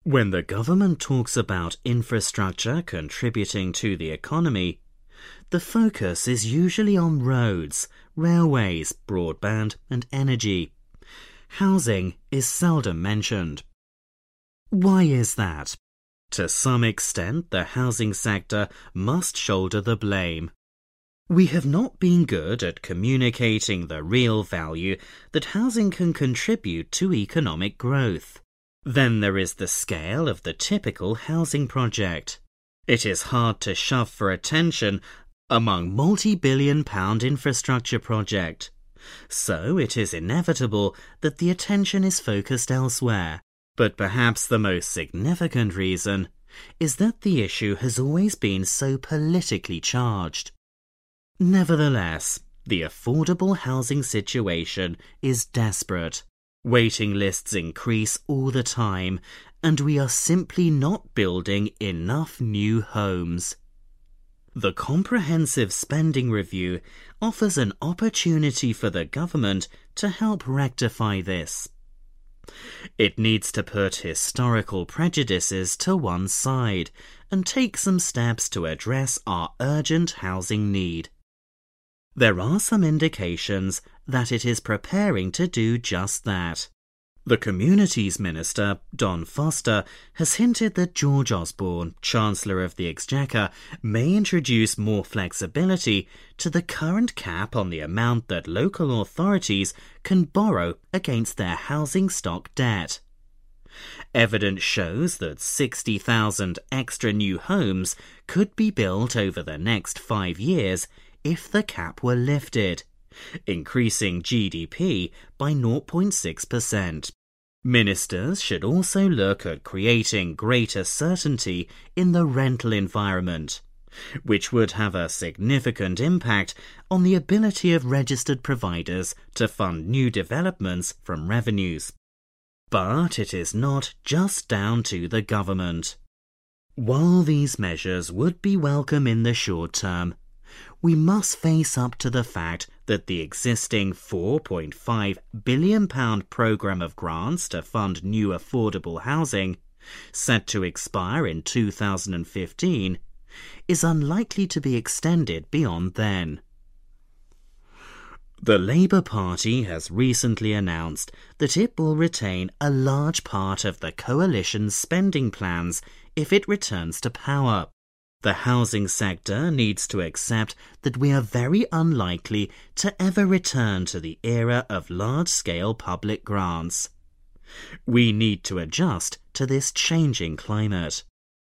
When the government talks about infrastructure contributing to the economy, the focus is usually on roads, railways, broadband, and energy. Housing is seldom mentioned. Why is that? To some extent, the housing sector must shoulder the blame. We have not been good at communicating the real value that housing can contribute to economic growth. Then there is the scale of the typical housing project. It is hard to shove for attention among multi-billion-pound infrastructure project. So it is inevitable that the attention is focused elsewhere. But perhaps the most significant reason is that the issue has always been so politically charged. Nevertheless, the affordable housing situation is desperate. Waiting lists increase all the time, and we are simply not building enough new homes. The Comprehensive Spending Review offers an opportunity for the government to help rectify this. It needs to put historical prejudices to one side and take some steps to address our urgent housing need. There are some indications that it is preparing to do just that. The Communities Minister, Don Foster, has hinted that George Osborne, Chancellor of the Exchequer, may introduce more flexibility to the current cap on the amount that local authorities can borrow against their housing stock debt. Evidence shows that 60,000 extra new homes could be built over the next 5 years if the cap were lifted, increasing GDP by 0.6%. Ministers should also look at creating greater certainty in the rental environment, which would have a significant impact on the ability of registered providers to fund new developments from revenues. But it is not just down to the government. While these measures would be welcome in the short term, we must face up to the fact that the existing £4.5 billion programme of grants to fund new affordable housing, set to expire in 2015, is unlikely to be extended beyond then. The Labour Party has recently announced that it will retain a large part of the coalition's spending plans if it returns to power. The housing sector needs to accept that we are very unlikely to ever return to the era of large-scale public grants. We need to adjust to this changing climate.